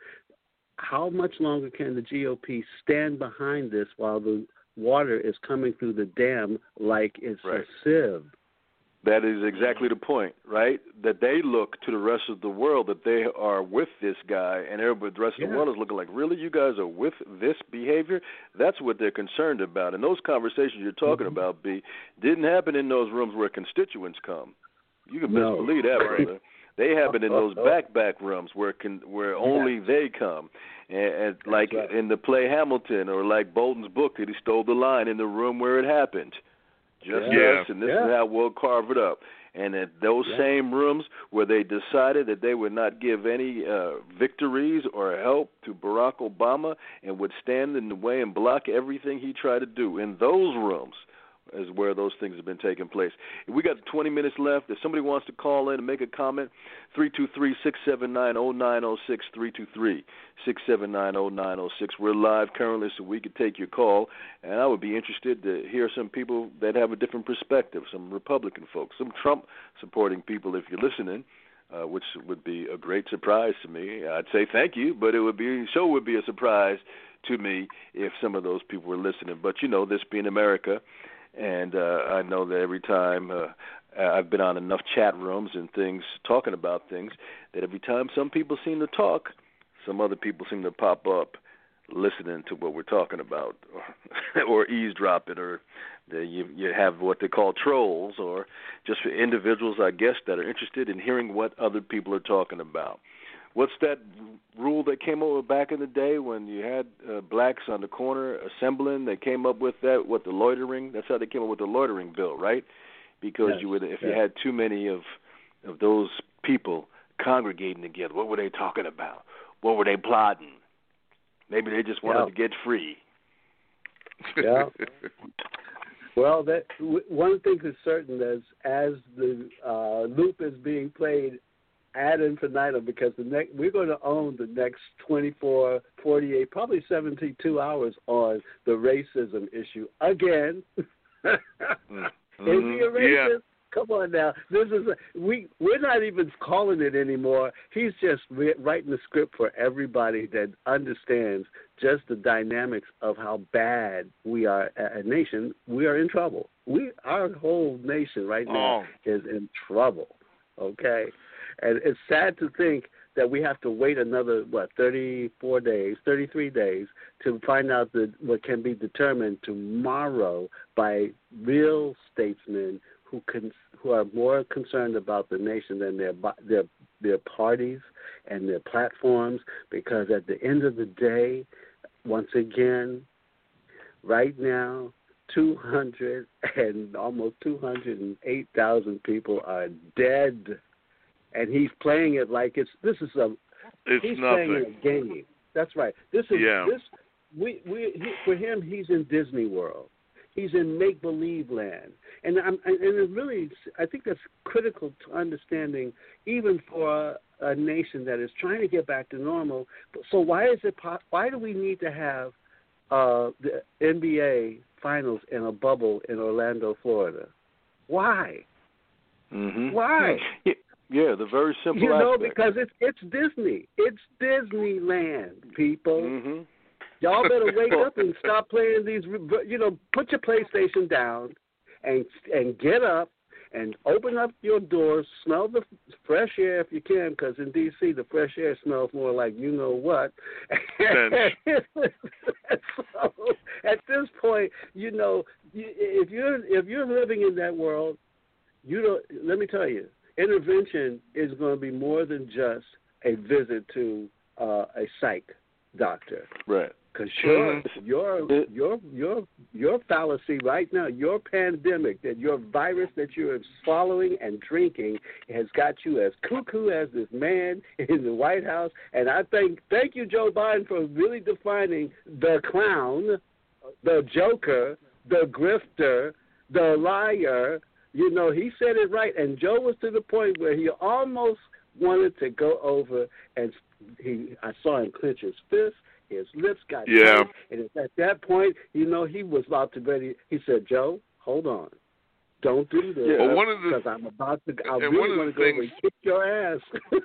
How much longer can the G O P stand behind this while the water is coming through the dam like it's right. a sieve? That is exactly the point, right? That they look to the rest of the world that they are with this guy, and everybody, the rest yeah. of the world is looking like, really, you guys are with this behavior? That's what they're concerned about. And those conversations you're talking mm-hmm. about, B, didn't happen in those rooms where constituents come. You can no. best believe that, brother. They happen in those back back rooms where can where only yeah. they come, and, and like right. in the play Hamilton, or like Bolton's book that he stole the line in the room where it happened. Just yeah. us, and this yeah. is how we'll carve it up. And at those yeah. same rooms where they decided that they would not give any uh, victories or help to Barack Obama and would stand in the way and block everything he tried to do, in those rooms is where those things have been taking place. We got twenty minutes left. If somebody wants to call in and make a comment, three two three, six seven nine, zero nine zero six, three two three, six seven nine, zero nine zero six. We're live currently, so we could take your call, and I would be interested to hear some people that have a different perspective, some Republican folks, some Trump-supporting people if you're listening, uh, which would be a great surprise to me. I'd say thank you, but it would be so would be a surprise to me if some of those people were listening. But, you know, this being America, and uh, I know that every time uh, I've been on enough chat rooms and things talking about things, that every time some people seem to talk, some other people seem to pop up listening to what we're talking about, or, or eavesdropping, or the, you, you have what they call trolls, or just for individuals, I guess, that are interested in hearing what other people are talking about. What's that rule that came over back in the day when you had uh, blacks on the corner assembling? They came up with that, what, the loitering? That's how they came up with the loitering bill, right? Because yes. you would, if yes. you had too many of of those people congregating together, what were they talking about? What were they plotting? Maybe they just wanted yeah. to get free. Yeah. Well, that one thing is certain is as the uh, loop is being played ad infinitum, because the next we're going to own the next twenty-four, forty-eight, probably seventy-two hours on the racism issue again. mm-hmm. Is he a racist? Yeah. Come on now. This is a, we we're not even calling it anymore. He's just re- writing the script for everybody that understands just the dynamics of how bad we are a nation. We are in trouble. We our whole nation right now oh. is in trouble. Okay, and it's sad to think that we have to wait another what thirty-four days, thirty-three days to find out the, what can be determined tomorrow by real statesmen who can, who are more concerned about the nation than their their their parties and their platforms. Because at the end of the day, once again, right now, two hundred and almost two hundred and eight thousand people are dead, and he's playing it like it's this is a it's he's nothing. playing a game. That's right. This is yeah. this we we he, for him he's in Disney World. He's in make-believe land. And, I'm, and it really, I think that's critical to understanding, even for a, a nation that is trying to get back to normal. So why is it? Why do we need to have uh, the N B A Finals in a bubble in Orlando, Florida? Why? Mm-hmm. Why? Yeah, yeah, the very simple You know, aspect. because it's it's Disney. It's Disneyland, people. Mm-hmm. Y'all better wake up and stop playing these. You know, put your PlayStation down and and get up and open up your doors. Smell the fresh air if you can, because in D C the fresh air smells more like you know what. So at this point, you know, if you're if you're living in that world, you don't. Let me tell you, intervention is going to be more than just a visit to uh, a psych doctor. Right. Because your, your your your your fallacy right now, your pandemic, that your virus that you're swallowing and drinking has got you as cuckoo as this man in the White House. And I thank thank you, Joe Biden, for really defining the clown, the joker, the grifter, the liar. You know, he said it right. And Joe was to the point where he almost wanted to go over and he. I saw him clench his fist. His lips got yeah. tight, and at that point, you know, he was about to ready. He said, "Joe, hold on, don't do this, yeah. well, because I'm about to. I and really want to go things, over and kick your ass."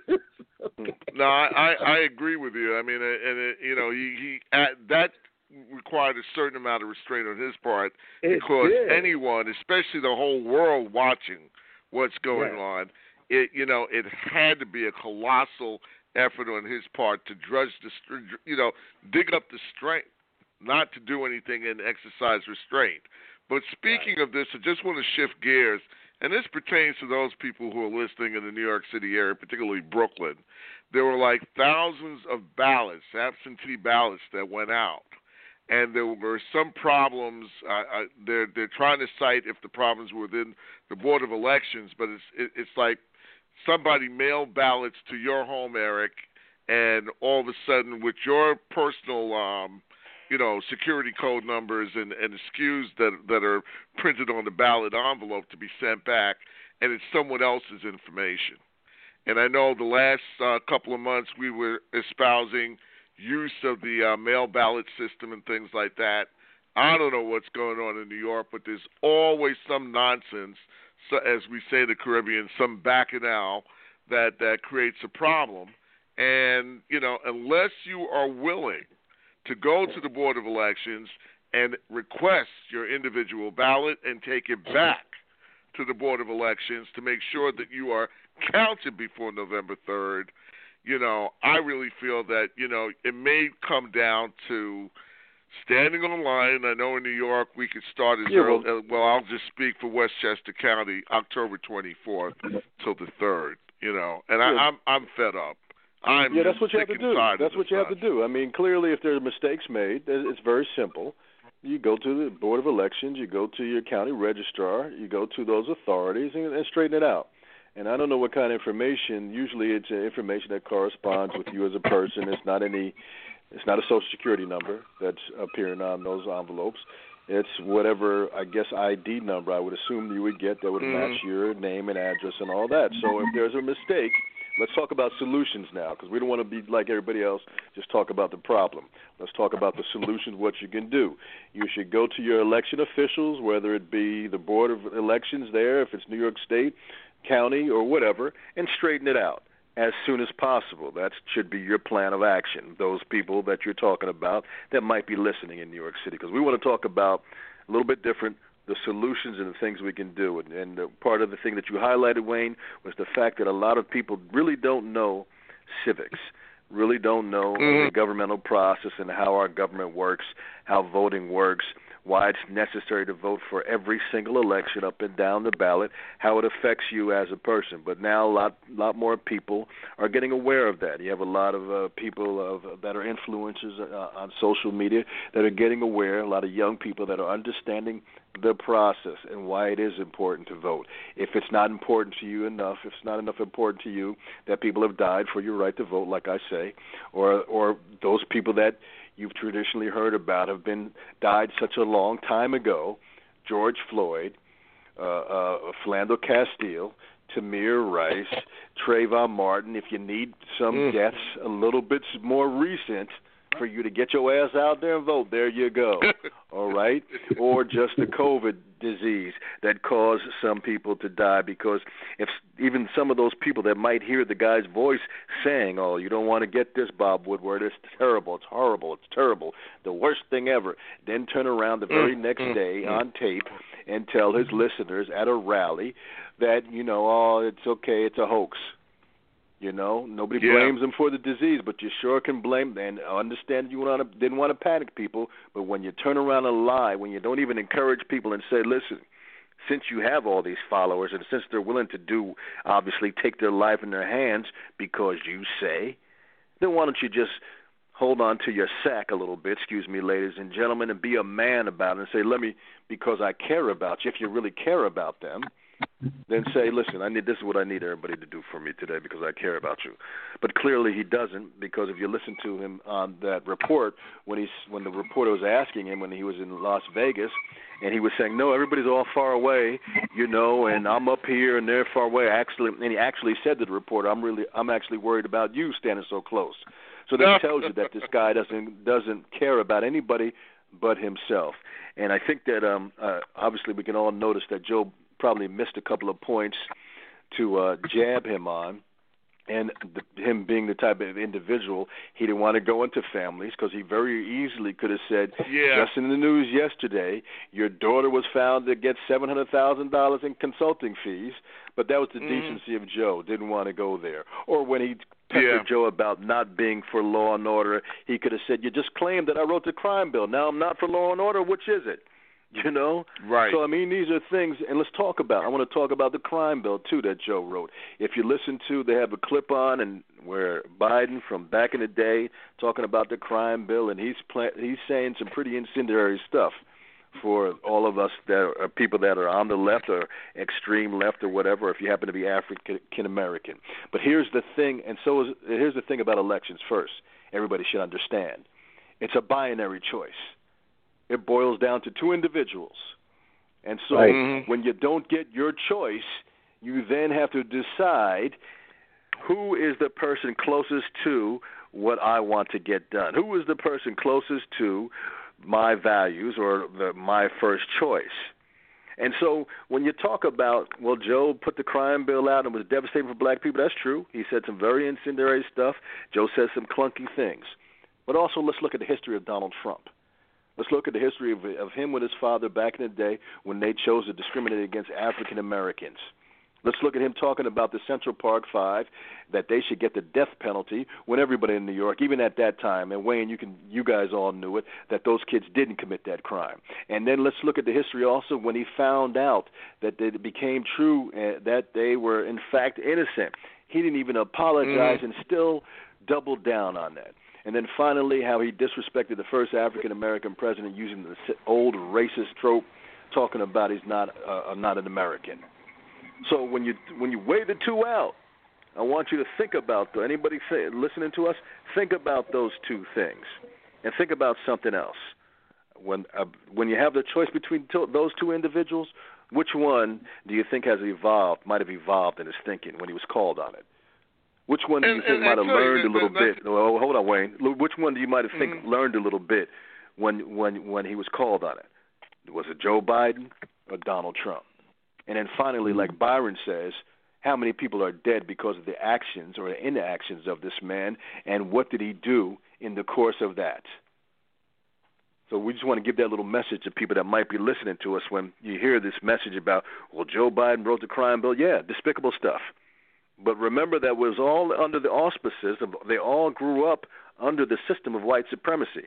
Okay. No, I, I I agree with you. I mean, and it, you know, he he at, that required a certain amount of restraint on his part, It because did. anyone, especially the whole world, watching what's going yeah. on, it you know, it had to be a colossal effort on his part to drudge the, you know, dig up the strength not to do anything and exercise restraint. But speaking right. of this, I just want to shift gears, and this pertains to those people who are listening in the New York City area, particularly Brooklyn. There were like thousands of ballots, absentee ballots, that went out, and there were some problems. Uh, uh, they're they're trying to cite if the problems were within the Board of Elections, but it's it, it's like somebody mailed ballots to your home, Eric, and all of a sudden, with your personal, um, you know, security code numbers and, and S K Us that that are printed on the ballot envelope to be sent back, and it's someone else's information. And I know the last uh, couple of months we were espousing use of the uh, mail ballot system and things like that. I don't know what's going on in New York, but there's always some nonsense, so, as we say in the Caribbean, some bacchanal that, that creates a problem. And, you know, unless you are willing to go to the Board of Elections and request your individual ballot and take it back to the Board of Elections to make sure that you are counted before November third, you know, I really feel that, you know, it may come down to standing on line. I know in New York we could start as yeah, early, well, uh, well, I'll just speak for Westchester County, October twenty-fourth till the third, you know, and yeah. I, I'm I'm fed up. I'm yeah, that's what you have sick to do. and That's what you have to nonsense. do. I mean, clearly, if there are mistakes made, it's very simple. You go to the Board of Elections, you go to your county registrar, you go to those authorities, and, and straighten it out. And I don't know what kind of information. Usually, it's information that corresponds with you as a person. It's not any It's not a Social Security number that's appearing on those envelopes. It's whatever, I guess, I D number I would assume you would get that would mm-hmm. match your name and address and all that. So if there's a mistake, let's talk about solutions now, because we don't want to be like everybody else, just talk about the problem. Let's talk about the solutions, what you can do. You should go to your election officials, whether it be the Board of Elections there, if it's New York State, county, or whatever, and straighten it out as soon as possible. That should be your plan of action, those people that you're talking about that might be listening in New York City, because we want to talk about a little bit different the solutions and the things we can do. And, and uh, part of the thing that you highlighted, Wayne, was the fact that a lot of people really don't know civics, really don't know mm-hmm. the governmental process and how our government works, how voting works, why it's necessary to vote for every single election up and down the ballot, how it affects you as a person. But now a lot, lot more people are getting aware of that. You have a lot of uh, people of, that are influencers uh, on social media that are getting aware, a lot of young people that are understanding the process and why it is important to vote. If it's not important to you enough, if it's not enough important to you that people have died for your right to vote, like I say, or or those people that you've traditionally heard about have been died such a long time ago, George Floyd, uh, uh, Philando Castile, Tamir Rice, Trayvon Martin. If you need some mm. deaths a little bit more recent for you to get your ass out there and vote, there you go, all right? Or just the COVID disease that caused some people to die, because if even some of those people that might hear the guy's voice saying, oh, you don't want to get this, Bob Woodward, it's terrible, it's horrible, it's terrible, the worst thing ever, then turn around the very next day on tape and tell his listeners at a rally that, you know, oh, it's okay, it's a hoax. You know, nobody yeah. blames them for the disease, but you sure can blame them. And I understand you wanna, didn't want to panic people, but when you turn around and lie, when you don't even encourage people and say, listen, since you have all these followers and since they're willing to do, obviously, take their life in their hands because you say, then why don't you just hold on to your sack a little bit, excuse me, ladies and gentlemen, and be a man about it and say, let me, because I care about you, if you really care about them, then say, listen, I need this is what I need everybody to do for me today because I care about you. But clearly he doesn't, because if you listen to him on that report, when he's when the reporter was asking him when he was in Las Vegas, and he was saying, no, everybody's all far away, you know, and I'm up here and they're far away. Actually, and he actually said to the reporter, I'm really, I'm actually worried about you standing so close. So that tells you that this guy doesn't doesn't care about anybody but himself. And I think that um, uh, obviously we can all notice that Joe probably missed a couple of points to uh, jab him on, and the, him being the type of individual, he didn't want to go into families because he very easily could have said, yeah. just in the news yesterday, your daughter was found to get seven hundred thousand dollars in consulting fees, but that was the mm. decency of Joe, didn't want to go there. Or when he peppered yeah. Joe about not being for law and order, he could have said, you just claimed that I wrote the crime bill. Now I'm not for law and order. Which is it? You know? Right. So, I mean, these are things, and let's talk about, I want to talk about the crime bill, too, that Joe wrote. If you listen to, they have a clip on and where Biden from back in the day talking about the crime bill, and he's play, he's saying some pretty incendiary stuff for all of us that are people that are on the left or extreme left or whatever, if you happen to be African-American. But here's the thing, and so is, here's the thing about elections first. Everybody should understand. It's a binary choice. It boils down to two individuals. And so right. when you don't get your choice, you then have to decide who is the person closest to what I want to get done. Who is the person closest to my values or the, my first choice? And so when you talk about, well, Joe put the crime bill out and it was devastating for black people, that's true. He said some very incendiary stuff. Joe said some clunky things. But also let's look at the history of Donald Trump. Let's look at the history of, of him with his father back in the day when they chose to discriminate against African Americans. Let's look at him talking about the Central Park Five, that they should get the death penalty when everybody in New York, even at that time, and Wayne, you can, you guys all knew it, that those kids didn't commit that crime. And then let's look at the history also when he found out that it became true uh, that they were in fact innocent. He didn't even apologize mm. and still doubled down on that. And then finally, how he disrespected the first African-American president using the old racist trope, talking about he's not uh, not an American. So when you when you weigh the two out, I want you to think about, anybody say, listening to us, think about those two things and think about something else. When uh, when you have the choice between to, those two individuals, which one do you think has evolved, might have evolved in his thinking when he was called on it? Which one do you and, think and might have learned you, a little that, bit? Well, hold on, Wayne. Which one do you might have think mm-hmm. learned a little bit when when when he was called on it? Was it Joe Biden or Donald Trump? And then finally, like Byron says, how many people are dead because of the actions or the inactions of this man, and what did he do in the course of that? So we just want to give that little message to people that might be listening to us when you hear this message about, well, Joe Biden wrote the crime bill. Yeah, despicable stuff. But remember that was all under the auspices of, they all grew up under the system of white supremacy.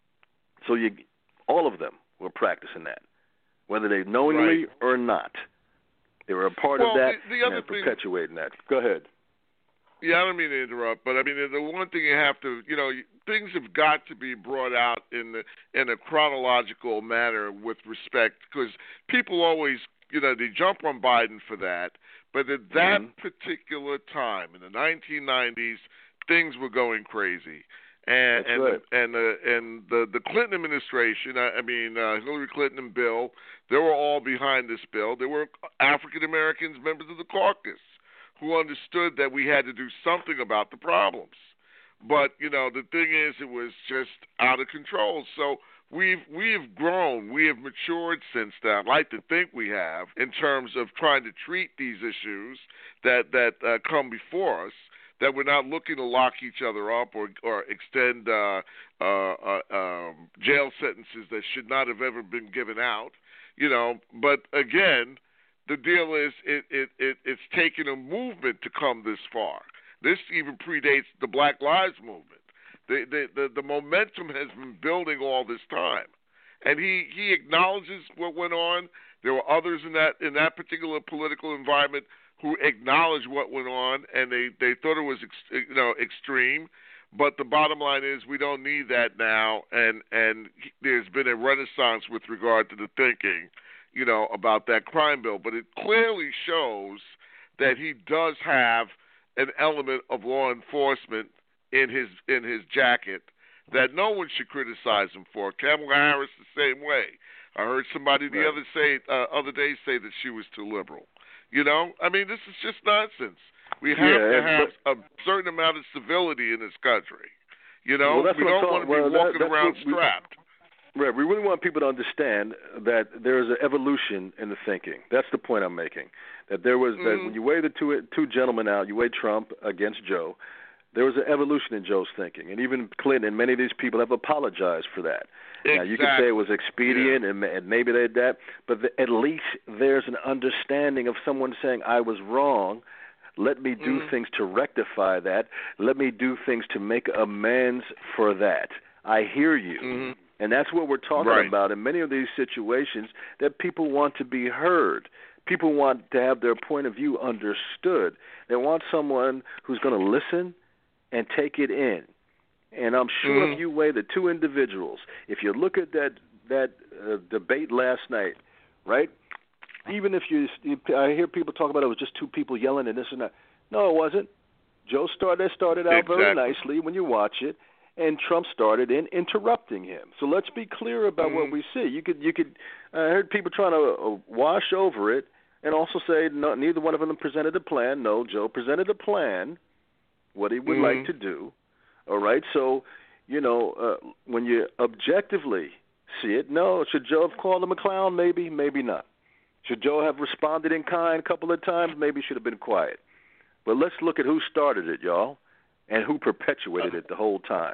So you, all of them were practicing that, whether they knowingly right. or not. They were a part well, of that the, the other and thing, perpetuating that. Go ahead. Yeah, I don't mean to interrupt, but I mean the one thing you have to, you know, things have got to be brought out in the in a chronological manner with respect, because people always, you know, they jump on Biden for that, but at that mm-hmm. particular time in the nineteen nineties, things were going crazy. And That's and right. the, and the and the the Clinton administration, I, I mean uh, Hillary Clinton and Bill, they were all behind this bill. There were African Americans, members of the caucus, who understood that we had to do something about the problems. But you know, the thing is, it was just out of control. So we've we've grown, we have matured since then. I'd like to think we have, in terms of trying to treat these issues that that uh, come before us. That we're not looking to lock each other up or or extend uh, uh, uh, um, jail sentences that should not have ever been given out, you know. But again, the deal is it, it, it it's taken a movement to come this far. This even predates the Black Lives Movement. The the the, the momentum has been building all this time, and he, he acknowledges what went on. There were others in that in that particular political environment who acknowledged what went on, and they, they thought it was ex, you know extreme. But the bottom line is we don't need that now, and and there's been a renaissance with regard to the thinking, you know, about that crime bill. But it clearly shows that he does have an element of law enforcement in his in his jacket that no one should criticize him for. Kamala Harris the same way. I heard somebody the right. other say uh, other day say that she was too liberal. You know, I mean, this is just nonsense. We have yeah, to have but, a certain amount of civility in this country. You know, well, we don't want to well, be walking that, around we, strapped. Right. We really want people to understand that there is an evolution in the thinking. That's the point I'm making. That there was, mm-hmm. that when you weigh the two two gentlemen out, you weigh Trump against Joe, there was an evolution in Joe's thinking. And even Clinton and many of these people have apologized for that. Exactly. Now, you could say it was expedient yeah. and, and maybe they did that, but the, at least there's an understanding of someone saying, I was wrong. Let me do mm-hmm. things to rectify that. Let me do things to make amends for that. I hear you. Mm-hmm. And that's what we're talking right. about in many of these situations, that people want to be heard. People want to have their point of view understood. They want someone who's going to listen and take it in. And I'm sure mm-hmm. if you weigh the two individuals, if you look at that that uh, debate last night, right? Even if you, I hear people talk about it was just two people yelling and this and that. No, it wasn't. Joe started started out exactly. very nicely when you watch it, and Trump started in interrupting him. So let's be clear about mm-hmm. what we see. You could you could I heard people trying to uh, wash over it and also say no, neither one of them presented a plan. No, Joe presented a plan, what he would mm-hmm. like to do. All right, so, you know, uh, when you objectively see it, no, should Joe have called him a clown? Maybe, maybe not. Should Joe have responded in kind a couple of times? Maybe should have been quiet. But let's look at who started it, y'all, and who perpetuated it the whole time.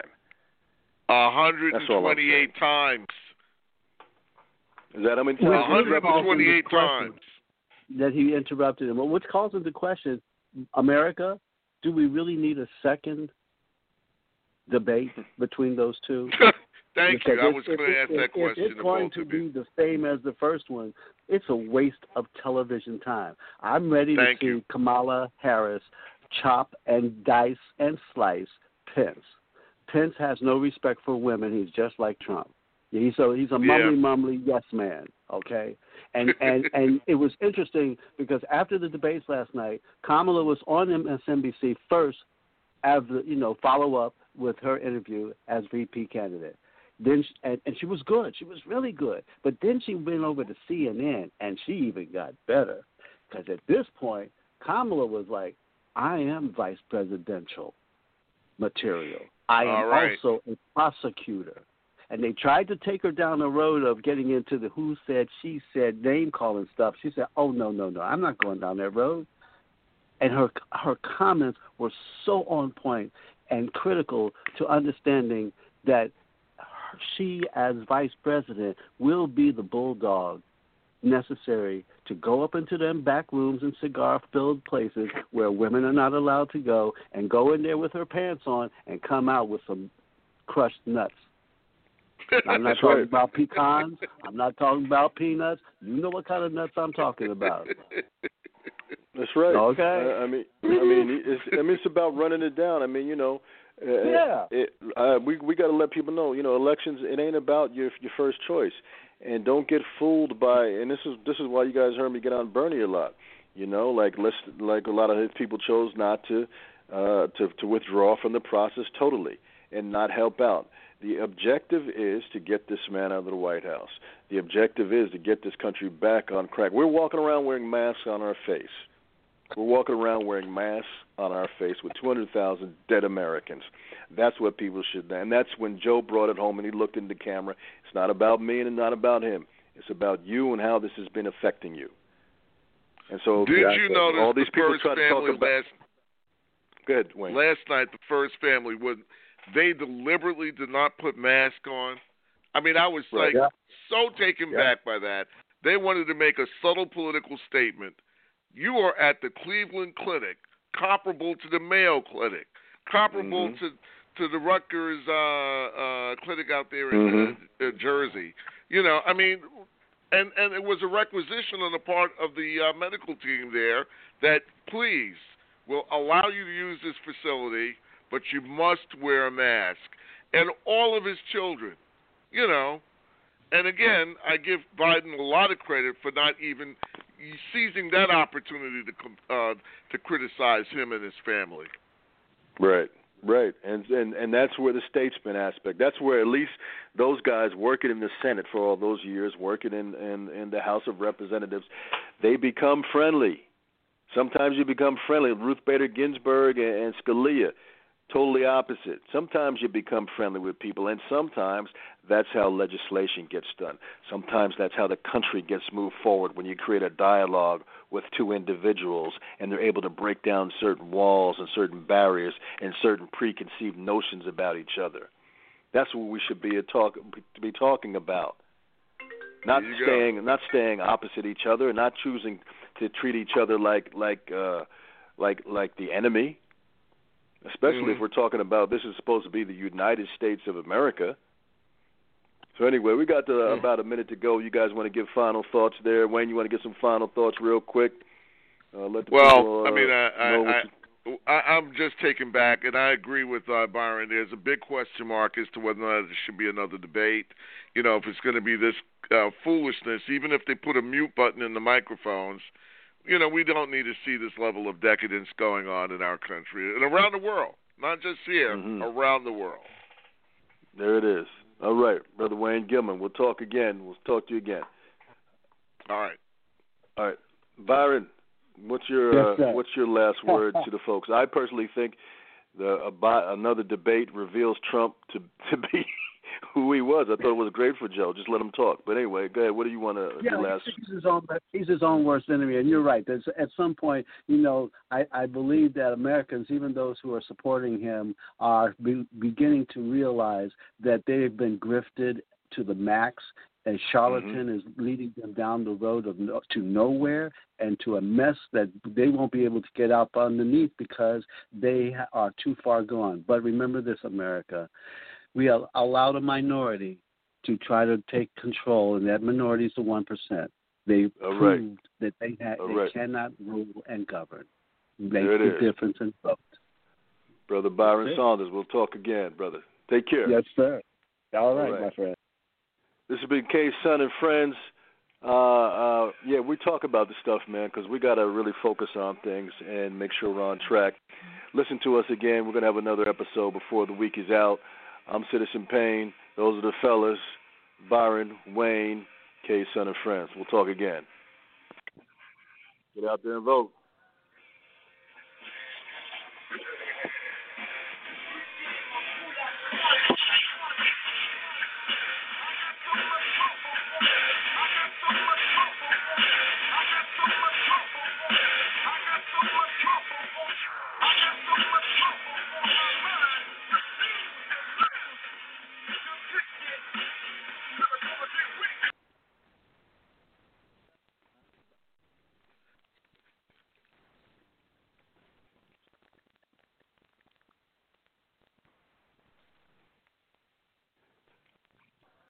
one hundred twenty-eight times. Is that how many times? one hundred twenty-eight times. That he interrupted him. Well, which calls into question, America, do we really need a second debate between those two? Thank because you. I was going to ask if, that question. If it's going to be the same as the first one, it's a waste of television time. I'm ready Thank to see you. Kamala Harris chop and dice and slice Pence. Pence has no respect for women. He's just like Trump. He's a, he's a mumbly, yeah. mumbly yes man. Okay, and and and it was interesting because after the debates last night, Kamala was on M S N B C first, as the, you know, follow up with her interview as V P candidate. Then she, and, and she was good. She was really good. But then she went over to C N N and she even got better, because at this point, Kamala was like, "I am vice presidential material. I am All right. also a prosecutor." And they tried to take her down the road of getting into the who said, she said, name calling stuff. She said, "Oh, no, no, no, I'm not going down that road." And her her comments were so on point and critical to understanding that she, as vice president, will be the bulldog necessary to go up into them back rooms and cigar-filled places where women are not allowed to go, and go in there with her pants on and come out with some crushed nuts. I'm not That's talking right. about pecans. I'm not talking about peanuts. You know what kind of nuts I'm talking about. That's right. Okay. I, I mean, I mean, it's, I mean, it's about running it down. I mean, you know, uh, Yeah. It, uh, we we got to let people know. You know, elections. It ain't about your your first choice, and don't get fooled by. And this is this is why you guys heard me get on Bernie a lot. You know, like let's like a lot of his people chose not to uh, to to withdraw from the process totally and not help out. The objective is to get this man out of the White House. The objective is to get this country back on track. We're walking around wearing masks on our face. We're walking around wearing masks on our face with two hundred thousand dead Americans. That's what people should know. And that's when Joe brought it home and he looked into the camera. It's not about me and not about him. It's about you and how this has been affecting you. And so Did yeah, you notice all these the people first try to talk family about. last Go ahead, Wayne. last night? The first family would they deliberately did not put masks on. I mean, I was Right. like Yeah. so taken Yeah. back by that. They wanted to make a subtle political statement. You are at the Cleveland Clinic, comparable to the Mayo Clinic, comparable Mhm. to to the Rutgers uh, uh, clinic out there in Mhm. uh, uh, Jersey. You know, I mean, and and it was a requisition on the part of the uh, medical team there that please will allow you to use this facility, but you must wear a mask. And all of his children, you know. And again, I give Biden a lot of credit for not even seizing that opportunity to uh, to criticize him and his family. Right, right, and and and that's where the statesman aspect. That's where at least those guys working in the Senate for all those years, working in in, in the House of Representatives, they become friendly. Sometimes you become friendly. Ruth Bader Ginsburg and, and Scalia, totally opposite. Sometimes you become friendly with people, and sometimes that's how legislation gets done. Sometimes that's how the country gets moved forward, when you create a dialogue with two individuals and they're able to break down certain walls and certain barriers and certain preconceived notions about each other. That's what we should be a talk to be talking about. Not There you staying go. not staying opposite each other, not choosing to treat each other like like uh, like like the enemy. Especially Mhm. if we're talking about this is supposed to be the United States of America. So anyway, we got uh, Mhm. about a minute to go. You guys want to give final thoughts there? Wayne, you want to get some final thoughts real quick? Uh, let the Well, people, uh, I mean, I, know I, what I, you... I, I'm just taken back, and I agree with uh, Byron. There's a big question mark as to whether or not there should be another debate. You know, if it's going to be this uh, foolishness, even if they put a mute button in the microphones, you know, we don't need to see this level of decadence going on in our country and around the world, not just here, Mhm. around the world. There it is. All right, Brother Wayne Gilman. We'll talk again. We'll talk to you again. All right. All right, Byron. What's your Yes, uh, sir. what's your last word to the folks? I personally think the about another debate reveals Trump to to be who he was. I thought it was great for Joe. Just let him talk. But anyway, go ahead. What do you want to Yeah, your last? he's his own. He's his own worst enemy, and you're right. There's, at some point, you know, I, I believe that Americans, even those who are supporting him, are be, beginning to realize that they've been grifted to the max. A charlatan Mhm. is leading them down the road of no, to nowhere and to a mess that they won't be able to get out underneath because they ha- are too far gone. But remember this, America. We al- allowed a minority to try to take control, and that minority is the one percent. They All right. proved that they ha- All they right. cannot rule and govern. Make There it the is. difference and vote. Brother Byron That's it. Saunders. We'll talk again, brother. Take care. Yes, sir. All right, right. my friend. This has been K's Son and Friends. Uh, uh, yeah, we talk about this stuff, man, because we got to really focus on things and make sure we're on track. Listen to us again. We're going to have another episode before the week is out. I'm Citizen Payne. Those are the fellas, Byron, Wayne, K, Son, and Friends. We'll talk again. Get out there and vote.